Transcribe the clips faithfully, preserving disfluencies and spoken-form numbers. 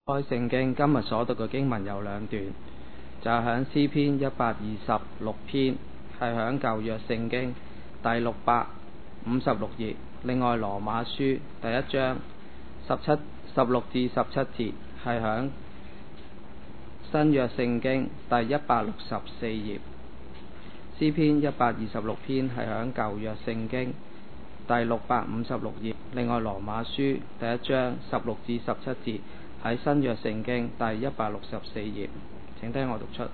開聖經，今日所讀嘅經文有兩段，就係響詩篇一百二十六篇，係響舊約聖經第六百五十六頁。另外羅馬書第一章十七、十六至十七節，係響新約聖經第一百六十四頁。詩篇一百二十六篇係響舊約聖經第六百五十六頁。另外羅馬書第一章十六至十七節，喺新約聖經第一百六十四頁。請聽我讀出：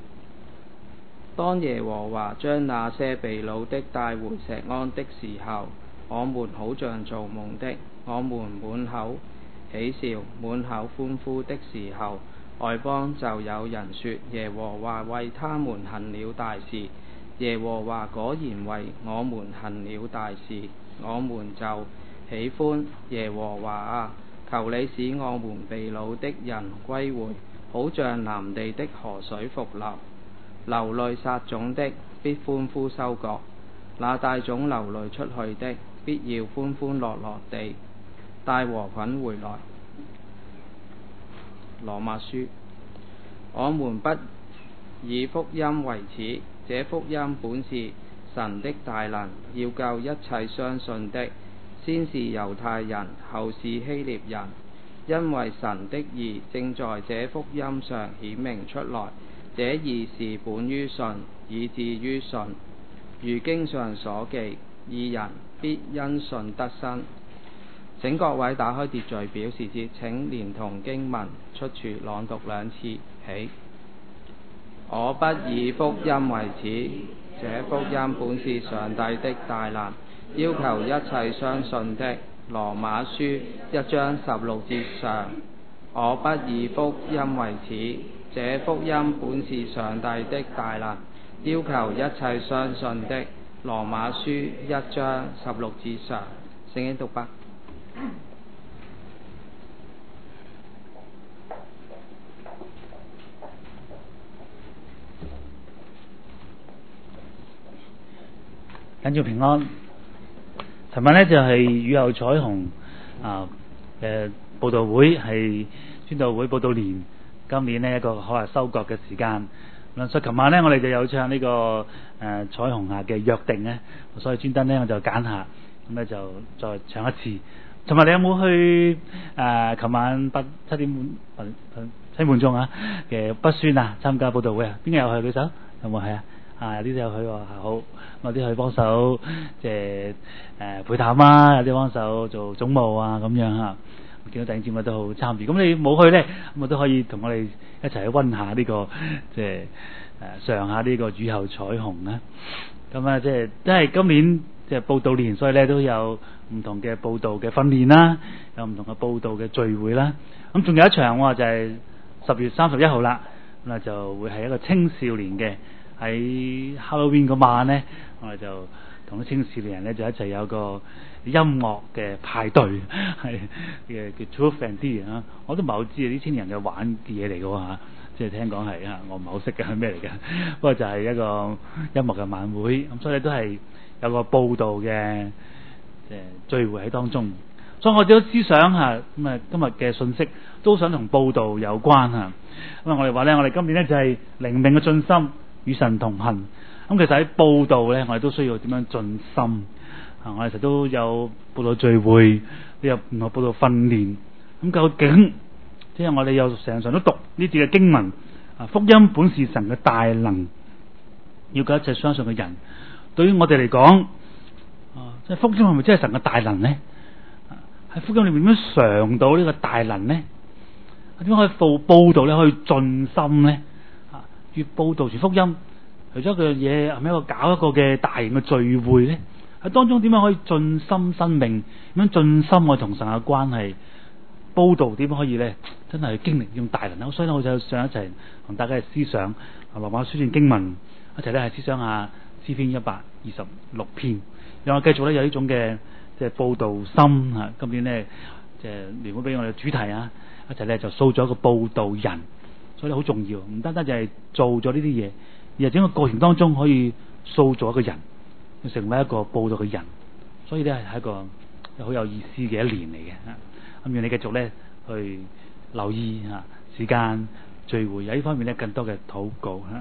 當耶和華將那些被擄的帶回錫安的時候，我們好像做夢的。我們滿口喜笑，滿口歡呼的時候，外邦就有人說：耶和華為他們行了大事。耶和華果然為我們行了大事，我們就喜歡。耶和華啊，求你使我們被擄的人歸回，好像南地的河水復流。流淚撒種的，必歡呼收割；那帶種流淚出去的，必要歡歡樂樂地帶禾捆回來。羅馬書：我們不以福音為恥，這福音本是神的大能，要救一切相信的，先是猶太人，後是希臘人，因為神的義正在這福音上顯明出來。這義是本於信，以致於信。如經上所記，義人必因信得生。請各位打開秩序表時節，請連同經文出處朗讀兩次起。我不以福音為恥，這福音本是上帝的大能，要求一切相信的。羅馬書一章十六節上。我不以福音為恥，這福音本是上帝的大能，要求一切相信的。羅馬書一章十六節上。聖經讀畢。 緊要平安。尋日呢就係雨後彩虹啊嘅佈道會，係宣道會佈道年今年呢一個可能收割嘅時間。咁所以琴晚呢我哋就有唱呢、這個誒、呃、彩虹下嘅約定呢，所以專登呢我就揀下，咁咧就再唱一次。尋日你有冇去誒？琴、呃、晚八七點半、七點半鐘啊嘅北宣啊參加佈道會啊？邊個有去舉手？有冇去啊？啊，有啲有去喎，好，有啲去幫手，即係誒陪談啊，有啲幫手做總務啊，咁樣嚇。見到弟兄姊妹都好參與，咁你冇去咧，咁我都可以同我哋一齊去溫下呢、這個，即係誒上下呢個雨後彩虹啦。咁啊，即係都係今年即係佈道年，所以咧都有唔同嘅佈道嘅訓練啦，有唔同嘅佈道嘅聚會啦。咁仲有一場喎，就係十月三十一號啦，咁啊就會係一個青少年嘅。喺 Halloween 嗰晚呢，我哋就同啲青少年人呢，就一齊有個音樂嘅派對，係嘅叫 Truth and Dare 啊！我都唔係好知啊，啲青年人嘅玩嘅嘢嚟嘅喎嚇，即係聽講係啊，我唔係好識嘅係咩嚟嘅，不過就係一個音樂嘅晚會，咁所以都係有個佈道嘅誒聚會喺當中。所以我哋都思想嚇咁啊，今日嘅信息都想同佈道有關嚇。咁啊，我哋話咧，我哋今年呢，就係靈命嘅進心。與神同行，咁其實喺佈道呢，我哋都需要點樣進心啊？我哋成日都有佈道聚會，都有唔同佈道訓練。咁究竟即係我哋又成日常都讀呢啲嘅經文啊？福音本是神嘅大能，要救一切相信嘅人。對於我哋嚟講啊，即係福音係咪真係神嘅大能呢？喺福音裏面點樣嘗到呢個大能呢？點樣可以佈佈道咧可以進心呢？越佈道傳福音，除咗一樣嘢，係咪一個搞一個嘅大型嘅聚會咧？喺當中點樣可以盡心生命？點樣盡心愛同神嘅關係？佈道點樣可以咧？真係經歷呢種大能。所以咧，我就想一齊同大家嘅思想羅馬書段經文一齊咧，係思想下詩篇一百二十六篇，讓我繼續咧有呢種嘅即係佈道心啊！今年咧即係聯會俾我哋嘅主題啊，一齊咧就塑造一個佈道人。所以好重要，唔單單就係做咗呢啲嘢，而係整個過程當中可以塑造一個人，要成為一個佈道嘅人。所以咧係一個好有意思嘅一年嚟嘅。咁願你繼續咧去留意啊時間聚會，喺呢方面咧更多嘅禱告吓。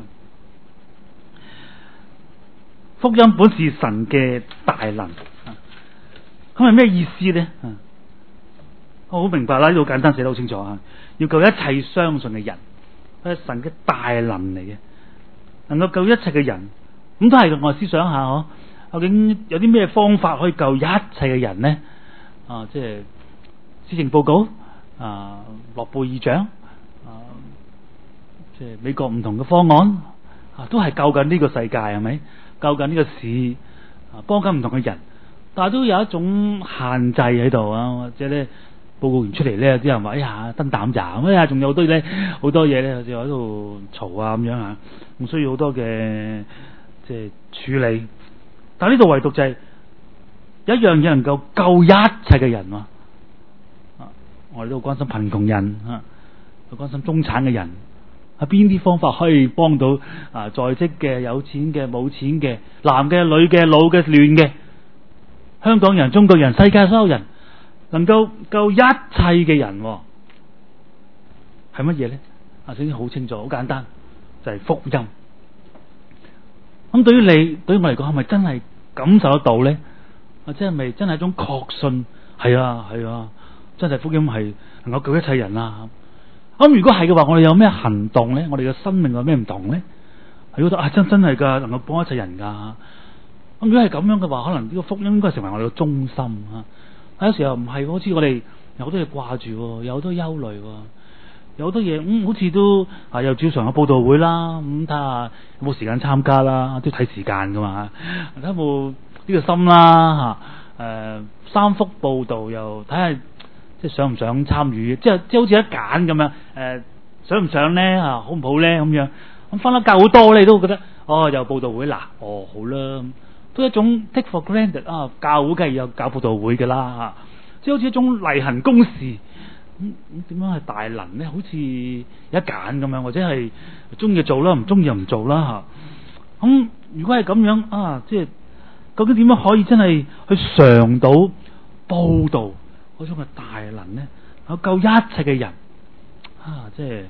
福音本是神嘅大能，咁係咩意思咧？我好明白啦，呢度簡單寫得好清楚啊！要救一切相信嘅人，係神嘅大能嚟嘅，能夠救一切嘅人。咁都係我哋思想下嗬，究竟有啲咩方法可以救一切嘅人呢？啊，即係施政報告啊，諾貝爾獎啊，即係美國唔同嘅方案啊，都係救緊呢個世界，係咪？救緊呢個市啊，幫緊唔同嘅人，但係都有一種限制喺度啊，或者咧報告完出嚟咧，有啲人話哎呀燈膽咋，哎呀仲有好多咧好多嘢咧，好似喺度嘈啊咁樣啊，咁需要好多嘅即係處理。但係呢度唯獨就係、是、有一樣嘢能夠救一切嘅人啊！我哋都好關心貧窮人啊，好關心中產嘅人。啊，邊啲方法可以幫到啊在職嘅、有錢嘅、冇錢嘅、男嘅、女嘅、老嘅、亂嘅，香港人、中國人、世界所有人，能夠救一切嘅人，係乜嘢咧？啊，首先好清楚、好簡單，就係、是、福音。咁對於你、對於我嚟講，係咪真係感受得到咧？或者係咪真係一種確信？係啊，係啊，真係福音係能夠救一切人啊！咁如果係嘅話，我哋有咩行動咧？我哋嘅生命有咩唔同咧？係覺得啊，真真係噶，能夠幫一切人噶。咁如果係咁樣嘅話，可能呢個福音應該成為我哋嘅中心啊。有時候唔係，好似我哋有好多嘢掛住，有好多憂慮，有好多嘢，嗯，好似都啊，又照常有報道會啦，咁睇下有冇時間參加啦，都睇時間噶嘛，睇下有冇呢個心啦吓。誒、啊，三幅報道又睇下。即係想唔想參與？即係即係好似一揀咁樣，誒、呃，想唔想咧？啊，好唔好咧？咁樣咁分得教好多咧，你都會覺得哦，又報道會嗱，哦，好啦，都係一種 take for granted 啊，教會梗係有搞報道會嘅啦，啊，即係好似一種例行公事。咁咁點樣係大能咧？好似一揀咁樣，或者係中意就做啦，唔中意就唔做啦吓。咁、啊、如果係咁樣啊，即係究竟點樣可以真係去嘗到報道嗰種嘅大能咧，有救一切嘅人啊！即係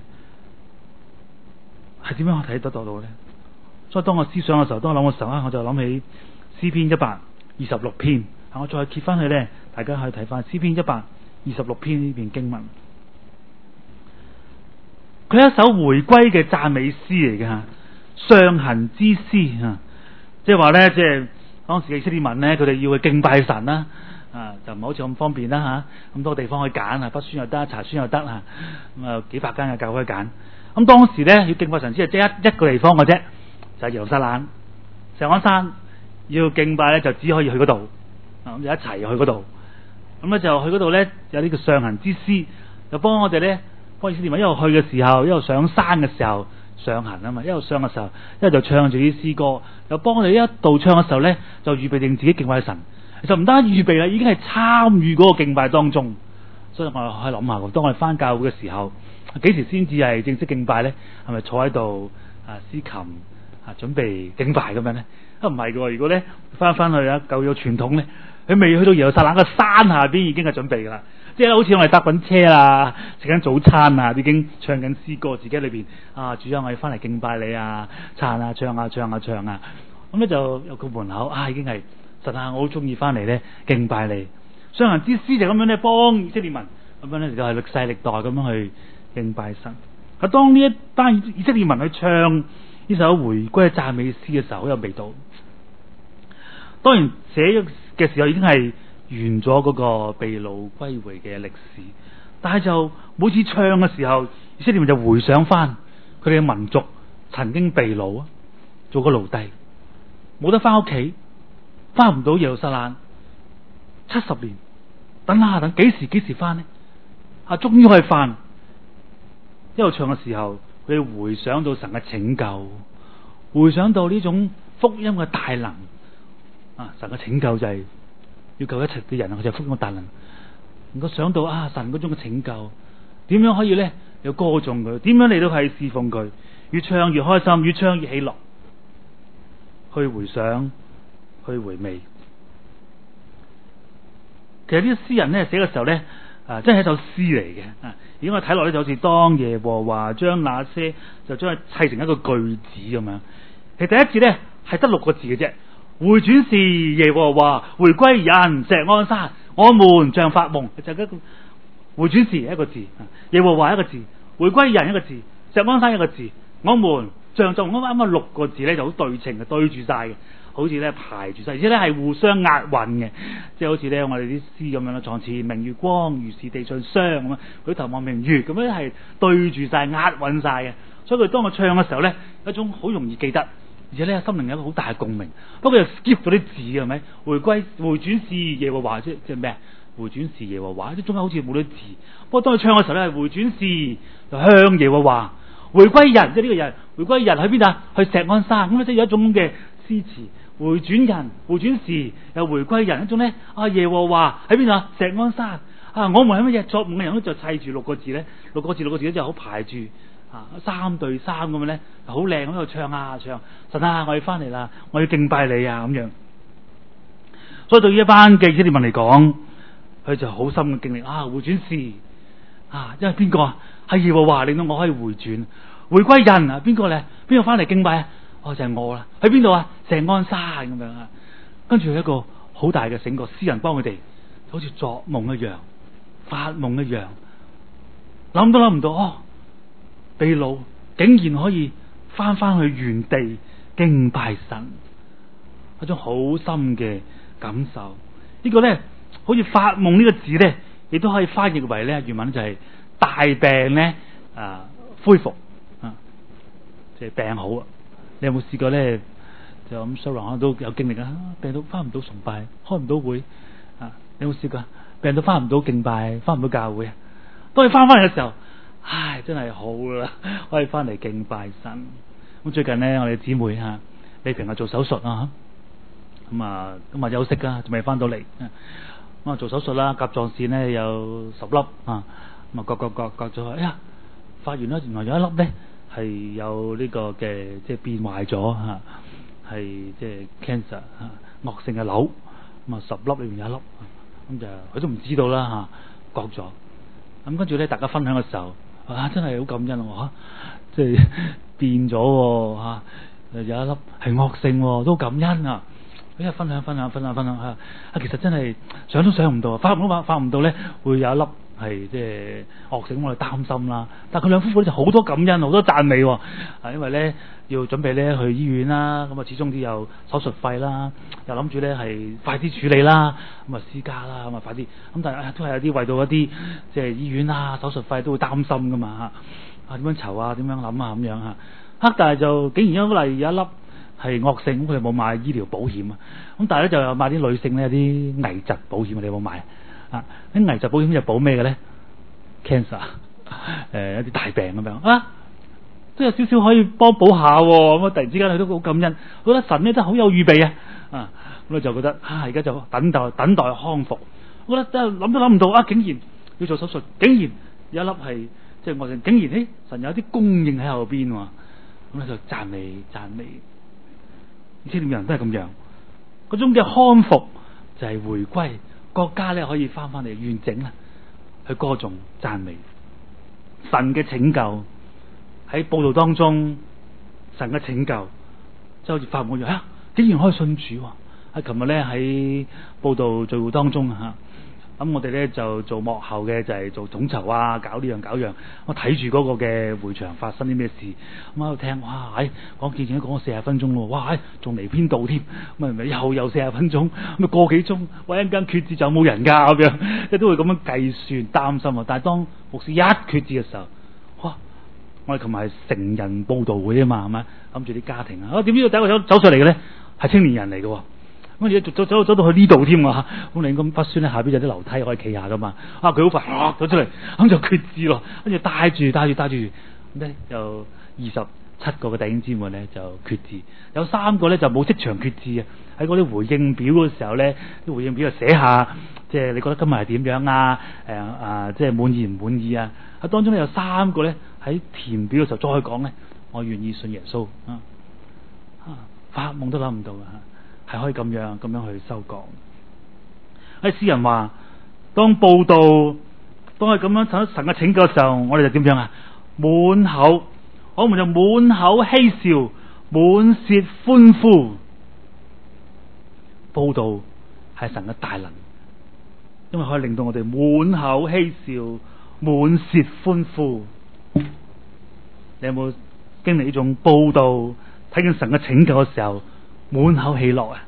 係點樣可以睇得到到咧？所以當我思想嘅時候，當我諗嘅時候咧，我就諗起詩篇一百二十六篇。我再揭翻去咧，大家可以睇翻詩篇一百二十六篇呢篇經文。佢係一首回歸嘅讚美詩嚟嘅吓，上行之詩啊！即係話咧，即係當時嘅以色列民咧，佢哋要去敬拜神啦。啊，就唔係好似咁方便啦吓，咁、啊、多地方可以揀啊，北宣又得，查宣又得啊，咁啊幾百間嘅教會可以揀。咁、啊、當時咧要敬拜神，只係即係一一個地方嘅啫，就係、是、耶路撒冷、錫安山。要敬拜咧，就只可以去嗰度，咁就一齊去嗰度。咁咧就去嗰度咧，有呢個上行之詩，就幫我哋咧，幫以色列民一路去嘅時候，一路上山嘅時候上行啊嘛，一路上嘅時候，一路就唱住啲詩歌，又幫我哋一度唱嘅時候咧，就預備定自己敬拜神。就唔單預備啦，已經係參與嗰個敬拜當中。所以我哋可以諗下，當我哋翻教會嘅時候，幾時先至係正式敬拜咧？係咪坐喺度啊，司琴啊，準備敬拜咁樣咧？啊，唔係嘅。如果咧翻翻去啊，舊有傳統咧，佢未去到耶路撒冷嘅山下邊已經係準備噶啦。即係好似我哋搭緊車啊，食緊早餐啊，已經唱緊詩歌，自己裏邊啊，主啊，我哋翻嚟敬拜你啊，撐啊，唱啊，唱啊，唱啊。咁咧就有個門口啊，已經係。神啊，我好中意翻嚟咧敬拜你。上行之詩就咁樣咧，幫以色列民咁樣咧，就係歷世歷代咁樣去敬拜神。啊，當呢一班以色列民去唱呢首回歸讚美詩嘅時候，好有味道。當然寫嘅時候已經係完咗嗰個被擄歸回嘅歷史，但係就每次唱嘅時候，以色列民就回想翻佢哋嘅民族曾經被擄啊，做個奴隸，冇得翻屋企。翻唔到耶路撒冷七十年，等下等幾時幾時翻呢？啊，終於可以翻。一路唱嘅時候，佢哋回想到神嘅拯救，回想到呢種福音嘅大能。啊，神嘅拯救就係要救一切嘅人，佢就係福音嘅大能。能夠想到啊，神嗰種嘅拯救，點樣可以咧？有歌頌佢，點樣嚟到係侍奉佢？越唱越開心，越唱越喜樂。去回想。去回味，其實呢啲詩人咧寫嘅時候咧， 啊，真係一首詩嚟嘅啊！如果我睇落咧，就好似當耶和華將那些就將佢砌成一個句子咁樣。其實第一節咧係得六個字嘅啫。回轉是耶和華，回歸人錫安山，我們像發夢，就係、一個回轉是一個字，耶和華一個字，回歸人一個字，錫安山一個字，我們像就啱啱六個字咧就好對稱嘅，對住晒嘅。好似咧排住晒，而且咧係互相押韻嘅，即係好似咧我哋啲詩咁樣啦。床前明月光，如是地上霜咁樣，舉頭望明月咁樣係對住晒押韻晒嘅。所以佢當我唱嘅時候咧，有一種好容易記得，而且咧心靈有一個好大嘅共鳴。不過又 skip 咗啲字嘅係咪？回歸回轉是耶和華，即即係咩？回轉是耶和華，即中間好似冇啲字。不過當佢唱嘅時候咧，係回轉是就向耶和華，回歸人即係呢個人，回歸人去邊啊？去錫安山咁，即係有一種嘅詩詞。回轉人，回轉時又回歸人，一種咧啊耶和華喺邊啊？錫安山啊！我們係乜嘢？作夢嘅人咧就砌住六個字咧，六個字六個字咧就好排住啊，三對三咁樣咧，好靚喺度唱啊唱。神啊，我哋翻嚟啦，我要敬拜你啊咁樣。所以對於一班嘅以色列民嚟講，佢就好深嘅經歷啊！回轉時啊，因為邊個啊？係耶和華令到我可以回轉，回歸人啊？邊個咧？邊個翻嚟敬拜啊？哦，就係、是、我啦，喺邊度啊？錫安山咁樣啊，跟住一個好大嘅醒覺，詩人幫佢哋，好似作夢一樣，發夢一樣，諗都諗唔到哦，被擄竟然可以翻翻去原地敬拜神，一種好深嘅感受。這個、呢個咧，好似發夢呢個字咧，亦都可以翻譯為咧原文就係大病咧啊恢復啊，即、就、係、是、病好啊。你有冇試過咧？就咁 sorry 可能都有經歷啊！病到翻唔到崇拜，開唔到會啊！你有冇試過？病到翻唔到敬拜，翻唔到教會啊！當你翻翻嚟嘅時候，唉，真係好啦，可以翻嚟敬拜神。咁最近咧，我哋姊妹吓李平啊做手術啊，咁啊咁啊休息啊，仲未翻到嚟。咁啊做手術啦，甲狀腺咧有十粒啊，咁啊割割割割咗，哎呀，發現咧原來有一粒咧。係有呢個嘅即係變壞咗吓，係即係 cancer 吓，惡性嘅瘤，咁啊十粒裏面有一粒，咁就佢都唔知道啦吓，割咗。咁跟住咧，大家分享嘅時候，啊真係好感恩喎吓，即係變咗吓，有一粒係惡性，都感恩啊！一日分享分享分享分享吓，啊其實真係想都想唔到，發唔到發唔到咧，會有一粒。係即係惡性，我哋擔心啦。但係佢兩夫婦咧就好多感恩，好多讚美，啊，因為咧要準備咧去醫院啦，咁啊始終都有手術費啦，又諗住咧係快啲處理啦，咁啊私家啦，咁啊快啲。咁但係、哎、都係有啲為到一啲即係醫院啊手術費都會擔心噶嘛嚇，啊點樣籌啊點樣諗啊咁樣嚇。黑但係就竟然因為有一粒係惡性，咁佢哋冇買醫療保險啊。咁但係咧就有買啲女性咧有啲危疾保險，你有冇買？啊！啲危疾保險就保咩嘅咧 ？cancer，誒、呃、一啲大病咁樣啊，都有少少可以幫補下喎。咁啊，突然之間佢都好感恩，覺得神咧真係好有預備啊！啊，咁啊就覺得啊，而家就等待等待康復。我覺得真係諗都諗唔到啊！竟然要做手術，竟然有一粒係即係我哋，竟然誒神有啲供應喺後邊喎。咁咧就讚美讚美，以色列人都係咁樣，嗰種嘅康復就係回歸。國家咧可以翻翻嚟完整啦，去歌頌讚美神嘅拯救。喺報道當中，神嘅拯救即係好似發夢一樣，啊，竟然可以信主。喺琴日咧喺報道聚會當中吓，咁我哋咧就做幕後嘅就係做統籌啊，搞呢樣搞樣。我睇住嗰個嘅會場發生啲咩事，咁喺度聽，哇！唉，講見證都講咗四十分鐘咯，哇！唉，仲離編導添，咁咪又又四十分鐘，咁啊個幾鐘，喂，一間決志就冇人噶咁樣，即係都會咁樣計算擔心啊。但係當牧師一決志嘅時候，哇！我哋琴日係成人報道會啊嘛，係咪諗住啲家庭啊？點知第一個走走上嚟嘅咧係青年人嚟嘅。咁而家走走走到去呢度添啊！咁你咁不酸咧，下邊有啲樓梯可以企下噶嘛？啊，佢好快啊走出嚟，咁就決志咯。跟住帶住帶住帶住，咁咧有二十七個嘅弟兄姊妹咧就決志，有三個咧就冇即場決志啊！喺嗰啲回應表嘅時候咧，啲回應表就寫下，即係你覺得今日係點樣啊？誒啊，即係滿意唔滿意啊？喺當中咧有三個咧喺填表嘅時候再講咧，我願意信耶穌啊！啊，發夢都諗唔到啊！係可以咁樣咁樣去收講。喺詩人話，當報道當係咁樣睇到神嘅拯救嘅時候，我哋就點樣啊？滿口，我們就滿口嬉笑，滿舌歡呼。報道係神嘅大能，因為可以令到我哋滿口嬉笑，滿舌歡呼。你有冇經歷呢種報道，睇見神嘅拯救嘅時候，滿口喜樂啊？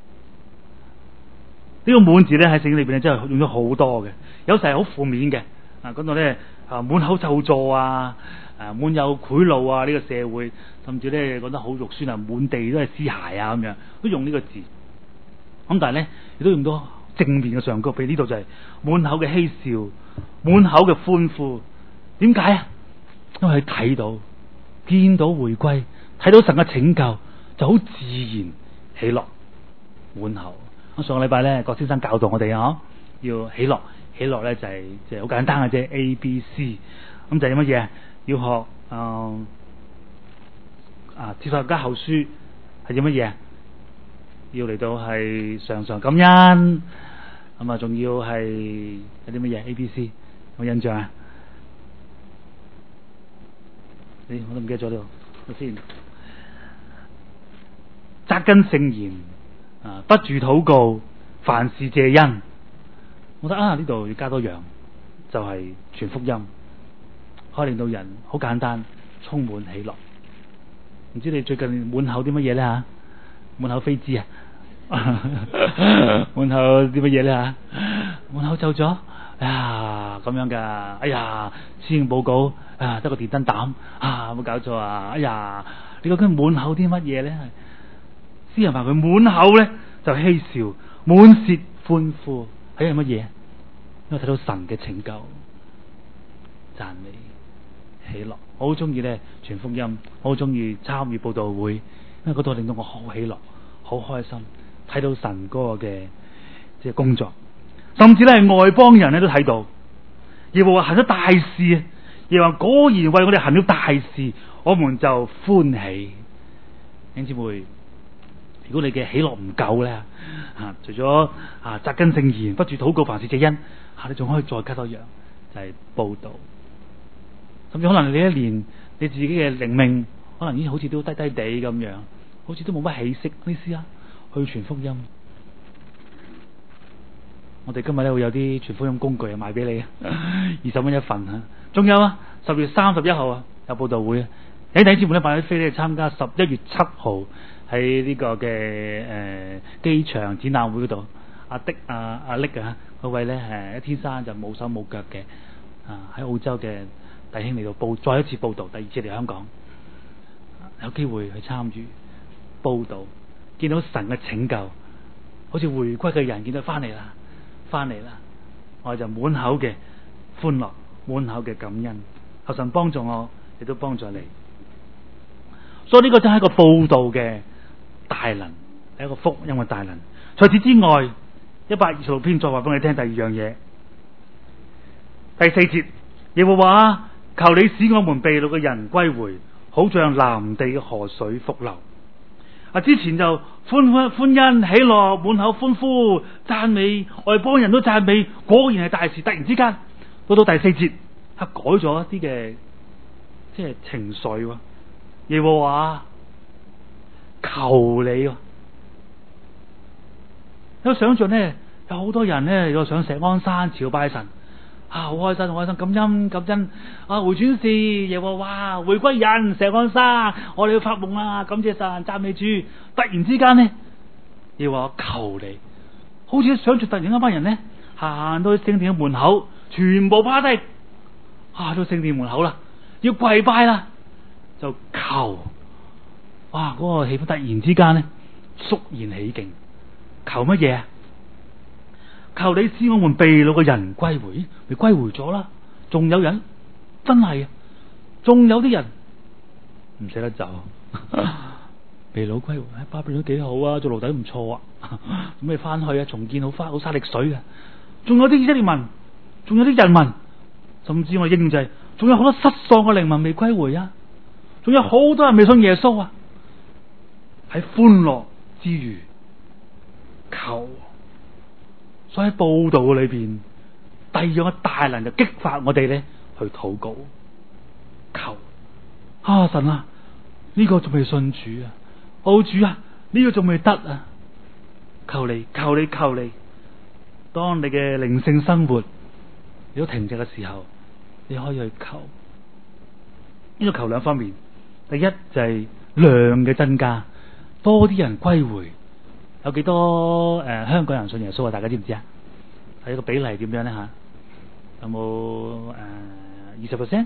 呢、這個滿字咧喺聖經裏邊咧，真係用咗好多嘅，有時係好負面嘅啊，講到咧啊滿口咒詛啊，啊滿有賄賂啊，呢、這個社會甚至咧講得好肉酸啊，滿地都係屍骸啊，咁樣都用呢個字。咁但係咧亦都用到正面嘅上句，譬如呢度就係滿口嘅嬉笑，滿口嘅歡呼。點解啊？因為佢睇到見到回歸，睇到神嘅拯救，就好自然喜樂滿口。咁上個禮拜咧，郭先生教導我哋啊，要喜樂，喜樂咧就係就係好簡單嘅啫 ，A B C。咁就係乜嘢？要學誒、呃、啊，帖撒羅尼迦後書係要乜嘢？要嚟到係常常感恩，咁啊仲要係有啲乜嘢 A B C 有冇印象啊？誒、哎，我都唔記得咗呢度先。扎根聖言啊，不住禱告，凡事謝恩。我覺得啊，呢度要加多樣，就係、是、傳福音，可以令到人好簡單，充滿喜樂。唔知你最近滿口啲乜嘢咧吓？滿口飛枝啊！滿口啲乜嘢咧吓？滿口咒咗，哎呀咁樣噶，哎呀施政報告啊得個電燈膽啊，有冇搞錯啊？哎呀，你究竟滿口啲乜嘢咧？詩人話佢滿口咧就嬉笑，滿舌歡呼，係乜嘢？因為睇到神嘅拯救、讚美、喜樂。我好中意咧傳福音，我好中意參與佈道會，因為嗰度令到我好喜樂、好開心，睇到神嗰個嘅即係工作，甚至咧外邦人咧都睇到，耶和華行咗大事啊！耶和華果然為我哋行咗大事，我們就歡喜。弟兄姊妹，如果你嘅喜樂唔夠咧，啊，除咗啊扎根聖言，不住禱告，凡事謝恩，啊，你仲可以再加多樣，就係、是、佈道。甚至可能你一年你自己嘅靈命，可能已經好似都低低地咁樣，好似都冇乜起色。呢啲啊，去傳福音。我哋今日咧會有啲傳福音工具啊，賣俾你，二十蚊一份啊。仲有啊，十月三十一號啊，有佈道會啊。喺第一節目咧買啲飛咧參加十一月七號喺呢個嘅誒機場展覽會嗰度。阿迪阿阿力啊，嗰位咧係一天生就冇手冇腳嘅啊，喺澳洲嘅弟兄嚟到報再一次報道，第二次嚟香港，有機會去參與報道，見到神嘅拯救，好似回歸嘅人見到翻嚟啦，翻嚟啦，我就滿口嘅歡樂，滿口嘅感恩，求神幫助我，亦都幫助你。所以呢個真係一個報道嘅大能，係一個福音嘅大能。除此之外，一百二十六篇再話俾你聽第二樣嘢，第四節，耶和華求你使我們被擄嘅人歸回，好像南地嘅河水復流。啊，之前就歡歡歡欣喜樂，滿口歡呼讚美，外邦人都讚美，果然係大事。突然之間到到第四節，係改咗一啲嘅即係情緒。耶和華求你，有想象呢，有好多人呢，又上石安山朝拜神。啊！好開心，好開心，感恩感恩啊！回轉士耶和華回歸人石安山，我哋要發夢啊！感謝神，讚美主。突然之間呢，耶和華求你，好似想住突然間班人呢，行到去聖殿嘅門口，全部趴低，啊！到聖殿門口啦，要跪拜啦，就求，哇！嗰、那個氣氛突然之間呢，肅然起敬，求乜嘢啊？求你使我們被擄嘅人歸回，咪歸回咗啦。仲有人真係啊，仲有啲人唔捨得走，被擄歸回，喺巴比倫都幾好啊，做奴隸都唔錯啊。咁你翻去啊，重建好花好沙礫水啊。仲有啲以色列民，仲有啲人民，甚至我應就係，仲有好多失喪嘅靈魂未歸回啊。仲有好多人未信耶穌啊。喺歡樂之餘，求。所以喺報道裏邊， 第二樣嘅大能就激發我哋咧去禱告求啊神啊，呢、這個仲未信主啊，哦主啊，呢、這個仲未得啊，求你求你求你，當你嘅靈性生活如果停滯嘅時候，你可以去求。呢、這個求兩方面，第一就係量嘅增加，多啲人歸回。有幾多誒、呃、香港人信耶穌啊？大家知唔知啊？睇個比例點樣咧吓？有冇誒二十 percent？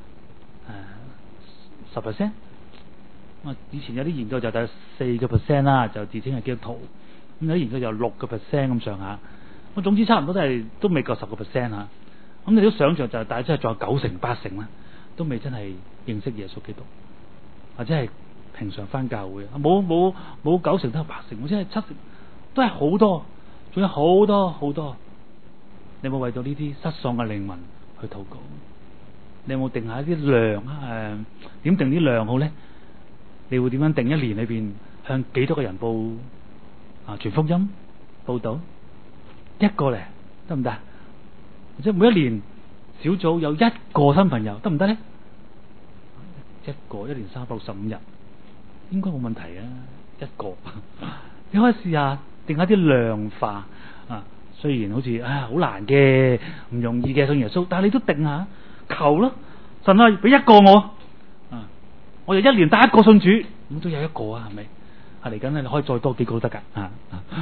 誒十 percent？啊，以前有啲研究就得四個 percent 啦，就自稱係基督徒。咁有啲研究就六個 percent 咁上下。咁總之差唔多都係都未夠十個 percent 吓。咁你都想象就大概真係仲有九成八成啦，都未真係認識耶穌基督，或者係平常翻教會，冇冇冇九成都係八成，或者係七成，都係好多，仲有好多好多。你有冇為到呢啲失喪嘅靈魂去禱告？你有冇定下一啲量啊？誒、呃，點定啲量好咧？你會點樣定一年裏邊向幾多個人報啊傳福音報道？一個咧得唔得？或者每一年小組有一個新朋友得唔得咧？一個一年三百六十五日。應該冇問題啊！一個你可以試下定下啲量化啊，雖然好似啊好難嘅，唔容易嘅信耶穌，但係你都定下求咯，神啊俾一個我啊，我就一年帶一個信主，咁都有一個啊，係咪？啊嚟緊你可以再多幾個都得噶啊！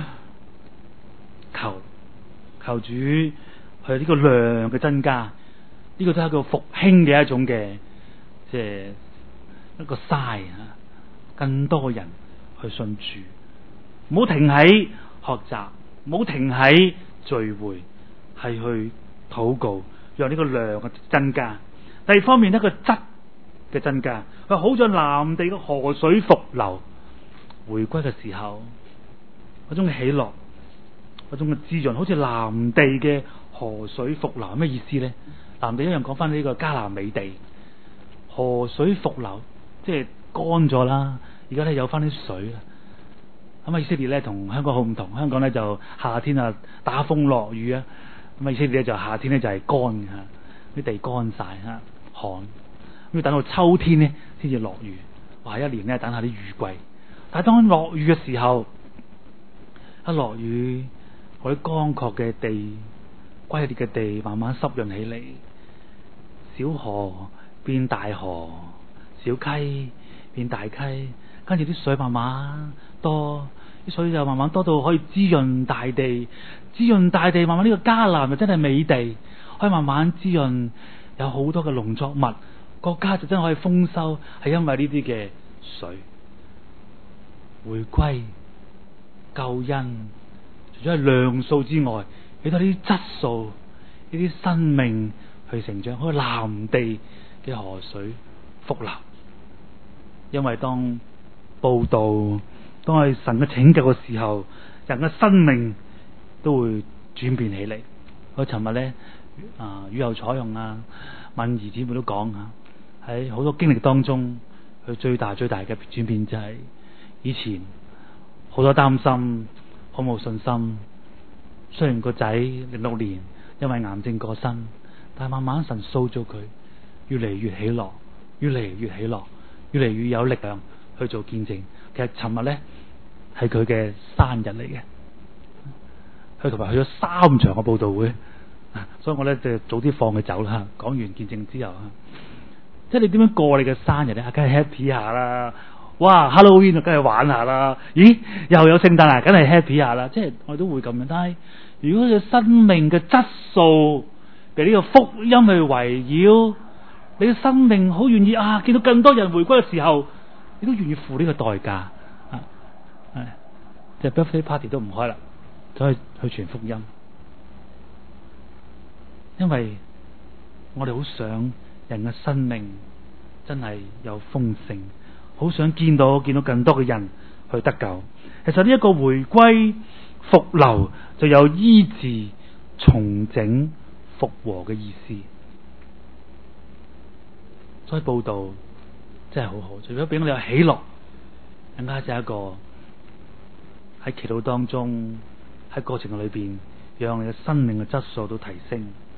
求求主去呢個量嘅增加，呢、這個都係一個復興嘅一種嘅，即係一個嘥啊！更多人去信主，唔好停喺學習，唔好停喺聚會，係去禱告，讓呢個量嘅增加。第二方面一個質嘅增加，佢好像南地嘅河水復流，回歸嘅時候嗰種嘅喜樂，嗰種嘅滋潤，好似南地嘅河水復流，咩意思咧？南地一樣講翻呢個迦南美地，河水復流，即係乾咗啦，而家咧有翻啲水啦。咁啊，以色列咧同香港好唔同，香港咧就夏天啊打風落雨啊，咁啊以色列咧就夏天咧就係乾嘅吓，啲地乾晒吓旱，咁要等到秋天咧先至落雨，話一年咧等下啲雨季。但係當落雨嘅時候，一落雨，嗰啲乾涸嘅地、龜裂嘅地慢慢濕潤起嚟，小河變大河，小溪變大溪，跟住啲水慢慢多，啲水就慢慢多到可以滋潤大地，滋潤大地，慢慢呢個迦南就真係美地，可以慢慢滋潤，有好多嘅農作物，國家就真係可以豐收，係因為呢啲嘅水。回歸救恩，除咗係量數之外，亦都係呢啲質素，呢啲生命去成長，好似南地嘅河水復流。因為當報道，當係神嘅拯救嘅時候，人嘅生命都會轉變起嚟。我尋日咧啊，雨後彩虹啊，敏儀姊妹都講啊，喺好多經歷當中，佢最大最大嘅轉變就係、是、以前好多擔心，好冇信心。雖然個仔零六年因為癌症過身，但係慢慢神塑造佢，越嚟越喜樂，越嚟越喜樂。越嚟越有力量去做見證。其實尋日咧係佢嘅生日嚟嘅，佢同埋去咗三場嘅佈道會，所以我咧就早啲放佢走啦。講完見證之後，即係你點樣過你嘅生日咧？梗係 happy 下啦！哇 ，Halloween 啊，梗係玩下啦！咦，又有聖誕啊，梗係 happy 下啦！即係我哋都會咁樣。但係如果你生命嘅質素被呢個福音去圍繞，你嘅生命好願意啊！見到更多人回歸嘅時候，你都願意付呢個代價啊！係即係 birthday party 都唔開啦，走去去傳福音，因為我哋好想人嘅生命真係有豐盛，好想見到見到更多嘅人去得救。其實呢一個回歸復流就有醫治、重整、復和嘅意思。所以報道真係好好，除咗俾我哋有喜樂，更加就係一個喺祈禱當中，喺過程裏邊，讓你嘅生命嘅質素都提升。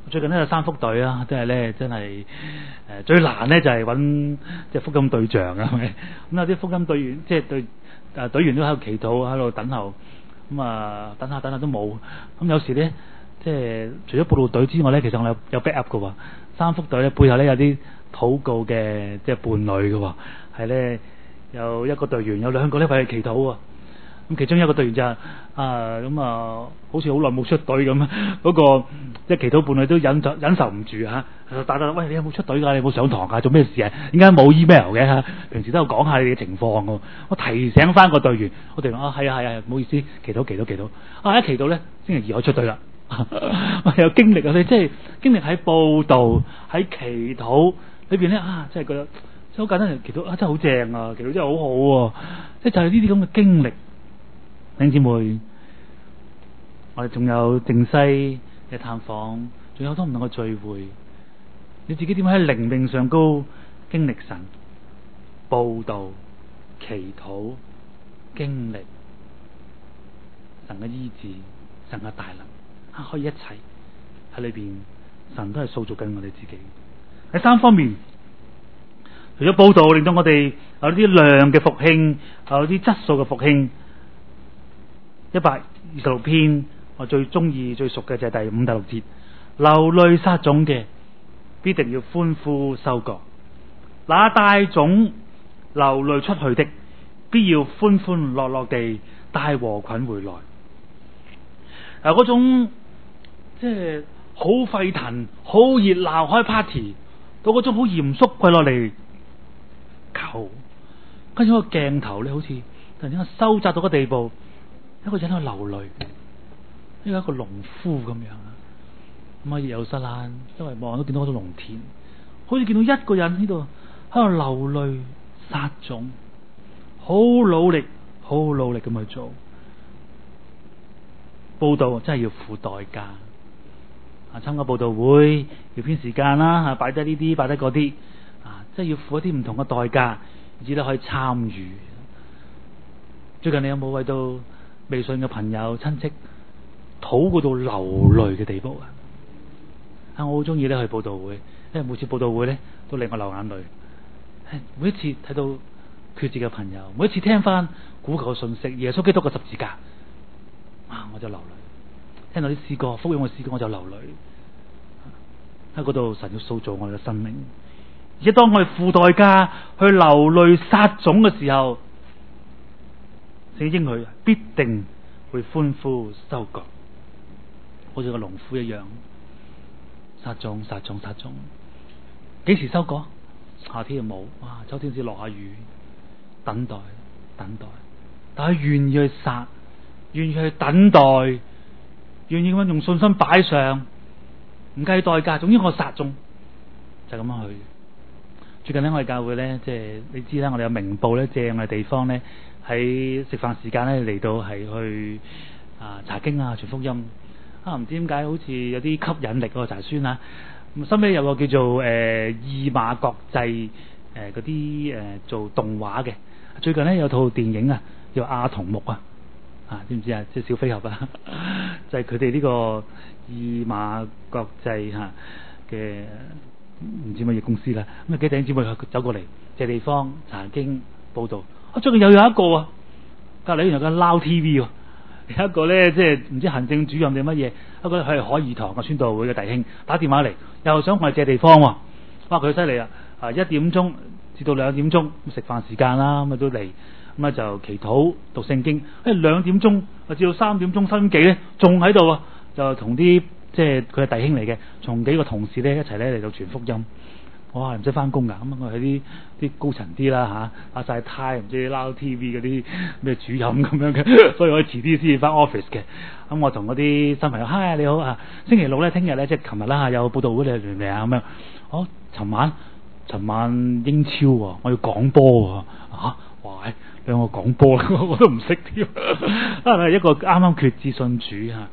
最近呢有三福隊啊，即係咧真係誒、呃、最難咧就係揾即係福音隊長啊，係咪？咁有啲福音隊員即係隊誒隊員都喺度祈禱，喺度等候，咁啊等下等下都冇。咁有時咧即係除咗佈道隊之外咧，其實我有有 back up 嘅喎。三福隊咧背後咧有啲禱告嘅即係伴侶嘅喎，係咧有一個隊員有兩個咧為佢祈禱喎。咁其中一個隊員就係、啊咁啊，好似好耐冇出隊咁，嗰、那個即係祈禱伴侶都忍受忍受唔住嚇，打打喂，你有冇出隊㗎？你有冇上堂㗎？做咩事啊？點解冇 email 嘅嚇？平時都有講下你嘅情況㗎。我提醒翻個隊員，我隊員啊係啊係啊，唔好意思，祈禱祈禱祈禱啊，一祈禱咧星期二我出隊啦。有經歷啊，你即係經歷喺報道喺祈禱裏邊咧啊，真係覺得真係好簡單，祈禱啊真係好正啊，祈禱真係好好喎，即係就係呢啲咁嘅經歷。弟兄姊妹，我哋仲有靜西嘅探訪，仲有好多唔同嘅聚會。你自己點樣喺靈命上高經歷神、報道、祈禱、經歷神嘅醫治、神嘅大能，啊可以一齊喺裏邊，神都係塑造緊我哋自己。喺三方面，除咗報道令到我哋有啲量嘅復興，有啲質素嘅復興。一百二十六篇，我最中意最熟嘅就係第五、第六節，流淚撒種嘅必定要歡呼收割，那帶種流淚出去的，必要歡歡樂樂地帶禾捆回來。嗱、啊，嗰種即係好沸騰、好熱鬧開 party， 到嗰種好嚴肅跪落嚟求，跟住個鏡頭咧，好似突然間收窄到個地步。一個人喺度流淚，呢個一個農夫咁樣啊，咁啊有沙蘭，周圍望都見到好多農田，好似見到一個人喺度喺度流淚撒種，好努力，好努力咁去做。報道真係要付代價，啊參加報道會要編時間啦，啊擺低呢啲，擺低嗰啲，啊即係要付一啲唔同嘅代價，以至你可以參與。最近你有冇為到微信嘅朋友親戚禱告到流淚嘅地步啊！啊，我好中意咧去報道會，因為每次報道會咧都令我流眼淚。每一次睇到決志嘅朋友，每一次聽翻古舊嘅信息，耶穌基督嘅十字架，啊，我就流淚。聽到啲詩歌，福音嘅詩歌，我就流淚。喺嗰度，神要塑造我哋嘅生命。而且當我哋付代價去流淚撒種嘅時候，聖經佢必定會歡呼收割，好似個農夫一樣，撒種撒種撒種。幾時收割？夏天又冇，哇！秋天先落下雨，等待等待。但係願意去撒，願意去等待，願意咁樣用信心擺上，唔計代價。總之我撒種就咁樣去。最近咧，我哋教會咧，即係你知啦，我哋有明報咧，借我哋地方咧。喺食飯時間咧嚟到係去啊查經啊傳福音啊，唔知點解好似有啲吸引力喎查宣啊。咁後尾有個叫做誒義馬國際誒嗰啲誒做動畫嘅，最近咧有套電影啊叫阿童木啊，啊知唔知啊？即係小飛俠啊，就係佢哋呢個義馬國際嚇嘅唔知乜嘢公司啦。咁啊幾弟兄姊妹走過嚟借地方查經報道。我最近又有一個啊，隔籬原來個撈 T V 喎，有一個咧即係唔知行政主任定乜嘢，一個佢係海怡堂嘅宣道會嘅弟兄打電話嚟，又想同我哋借地方喎。哇佢犀利啦，啊一點鐘至到兩點鐘食飯時間啦，咁啊都嚟，咁啊就祈禱讀聖經，誒兩點鐘啊至到三點鐘分幾咧仲喺度啊，就同啲即係佢係弟兄嚟嘅，從幾個同事咧一齊咧嚟到傳福音。哇！唔使翻工噶，咁我係啲啲高層啲啦嚇，阿晒呔唔知撈 T V 嗰啲咩主任咁樣嘅，所以我遲啲先至翻 office 嘅。咁我同嗰啲新朋友，嗨你好啊！星期六咧，聽日咧即係琴日啦嚇，有報道會你嚟唔嚟啊？咁樣，我尋晚尋晚英超喎，我要講波喎嚇，哇！兩個講波，我都唔識添。啊，一個啱啱決志信主嚇，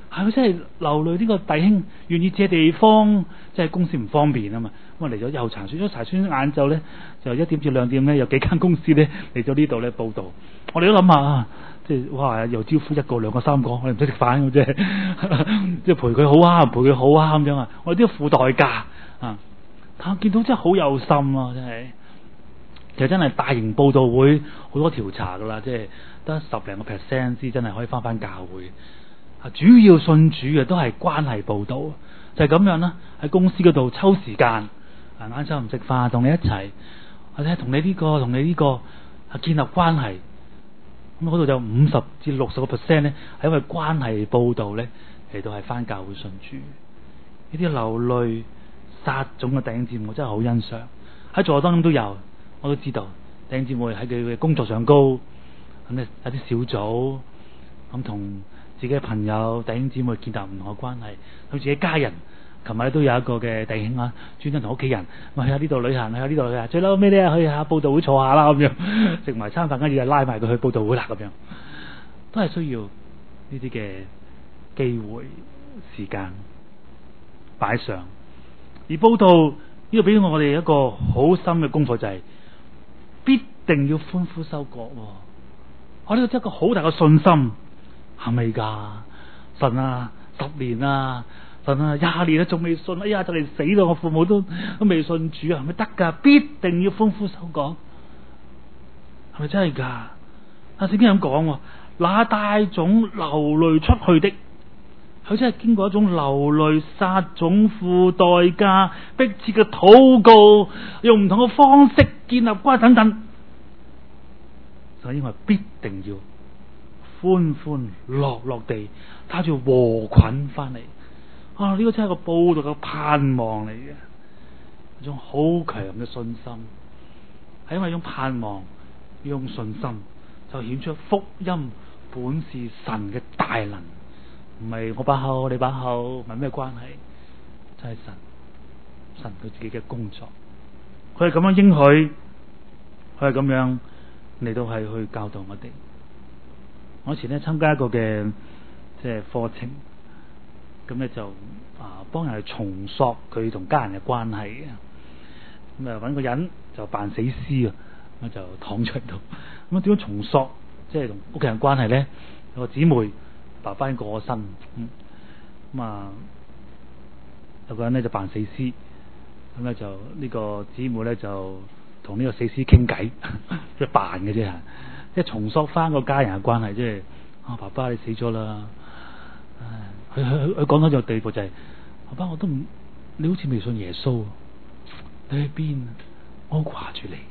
係佢真係流淚，呢個弟兄願意借地方，即係公司唔方便啊嘛。咁啊嚟咗又查詢咗查詢，晏晝咧就一點至兩點咧，有幾間公司咧嚟咗呢度咧報道。我哋都諗下啊，即係哇又招呼一個兩個三個，我哋唔使食飯嘅啫，即係陪佢好啊，陪佢好啊咁樣啊，我哋都要付代價啊。但我見到真係好有心啊，真係。其實真係大型佈道會好多調查噶啦，即係得十零個 percent 先真係可以翻翻教會。啊，主要信主嘅都係關係佈道，就係、是、咁樣啦。喺公司嗰度抽時間，啊晏晝唔食飯，同你一齊，或者同你呢、這個同你呢、這個啊建立關係。咁嗰度就五十至六十個 percent 咧，係因為關係佈道咧嚟到係翻教會信主。呢啲流淚撒種嘅弟兄姊妹，我真係好欣賞。喺座當中都有。我都知道弟兄姊妹喺佢嘅工作上高，咁咧有啲小組咁同自己嘅朋友弟兄姊妹建立唔同嘅關係，同自己家人。琴日都有一個嘅弟兄啊，專登同屋企人，我去下呢度旅行，去下呢度旅行，最嬲咩咧？去下佈道會坐下啦，咁樣食埋餐飯，跟住就拉埋佢去佈道會啦，咁樣都係需要呢啲嘅機會時間擺上。而佈道呢個俾我哋一個好深嘅功課就係、是。必定要歡呼收割、哦，我呢個真係一個好大嘅信心，係咪噶？神啊，十年啊，神啊，廿年啊，仲未信，哎呀，就嚟死咯！我父母都都未信主啊，係咪得噶？必定要歡呼收割，係咪真係噶？啊，聖經咁講，那帶種流淚出去的，佢真係經過一種流淚、撒種、付代價、迫切嘅禱告，用唔同嘅方式建立關係等等，所以因為必定要歡歡樂樂地帶住禾捆翻嚟。啊，呢、這個真係個佈道嘅盼望嚟嘅，一種好強嘅信心，係因為一種盼望，呢種信心就顯出福音本是神嘅大能。唔係我把口，你把口，唔係咩關係？真係神，神佢自己嘅工作，佢係咁樣應許，佢係咁樣嚟到係去教導我哋。我以前咧參加一個嘅即係課程，咁咧就啊幫人去重塑佢同家人嘅關係嘅。咁啊揾個人就扮死屍啊，咁就躺出度。咁啊點樣重塑即係同屋企人關係咧？有個姊妹。爸爸已經過咗身，咁、嗯、啊有個人咧就扮死屍，咁咧就呢個姊妹咧就同呢個死屍傾偈，即係扮嘅啫，即係重塑翻個家人嘅關係，即係啊爸爸你死咗啦，佢佢佢講到個地步就係、是，爸爸我都唔，你好似未信耶穌，你喺邊？我好掛住你，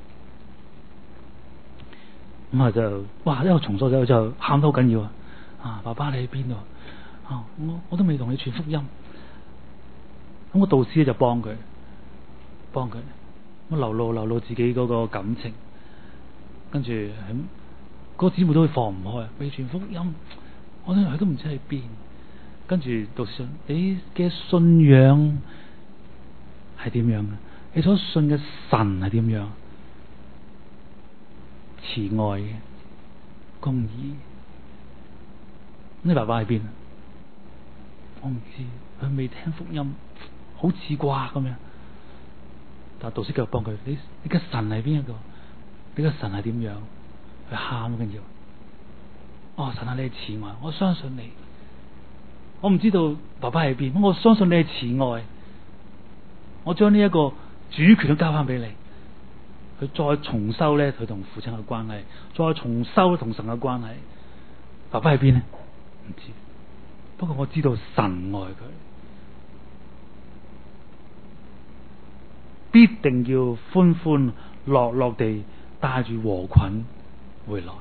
咁、嗯、啊就哇一路重塑咗就喊得好緊要啊！啊，爸爸你喺邊度？啊，我我都未同你傳福音。咁個導師咧就幫佢，幫佢，咁流露流露自己嗰個感情。跟住咁，嗰個姊妹都會放唔開，未傳福音，我都佢都唔知喺邊。跟住導師，你嘅信仰係點樣嘅？你所信嘅神係點樣？慈愛嘅，公義。你爸爸喺邊？我唔知，佢未聽福音，好似啩咁樣。但係導師繼續幫佢，你你嘅神係邊一個？你嘅神係點樣？佢喊跟住，哦，神啊，你係慈愛，我相信你。我唔知道爸爸喺邊，我相信你係慈愛。我將呢一個主權都交翻俾你。佢再重修咧，佢同父親嘅關係，再重修同神嘅關係。爸爸喺邊呢？唔知，不過我知道神愛佢，必定要歡歡樂樂地帶住禾捆回來。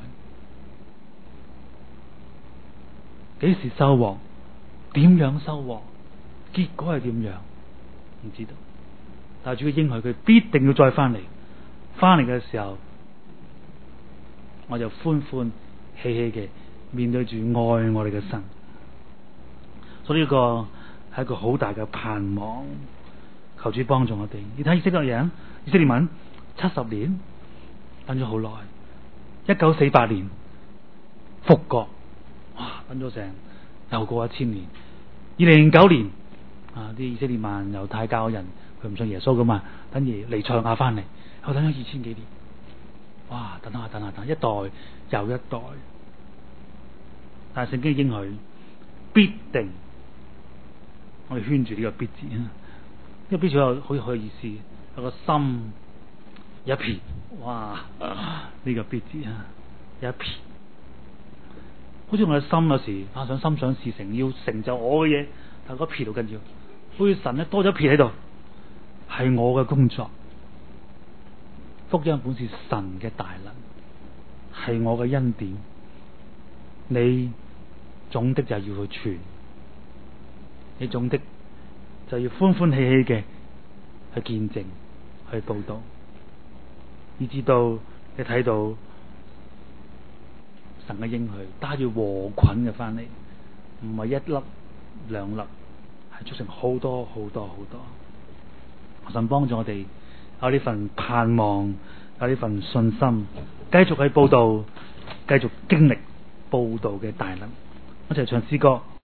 幾時收穫？點樣收穫？結果係點樣？唔知道。但係主嘅應許，佢必定要再翻嚟。翻嚟嘅時候，我就歡歡喜喜嘅面對住愛我哋嘅神，所以呢個係一個好大嘅盼望，求主幫助我哋。你睇以色列人，以色列民七十年等咗好耐，一九四八年復國，哇，等咗成又過一千年。二零零九年啊，啲以色列萬猶太教人佢唔信耶穌噶嘛，等於彌賽亞翻嚟，又等咗二千幾年。哇！等下等下等，一代又一代。但係聖經應許必定，我哋圈住呢個必字啊！呢個必字有好好有意思，有個心一撇，哇！呢、啊這個必字啊，一撇，好似我嘅心有時啊想心想事成，要成就我嘅嘢，但係嗰撇好緊要，好似神咧多咗一撇喺度，係我嘅工作。福音本是神嘅大能，係我嘅恩典，你總的就要去傳，你總的就要歡歡喜喜嘅去見證、去報道，以至到你睇到神嘅應許帶住禾捆嘅翻嚟，唔係一粒兩粒，係促成好多好多好多。神幫助我哋有呢份盼望，有呢份信心，繼續去報道，繼續經歷報道嘅大能。一齊唱詩歌。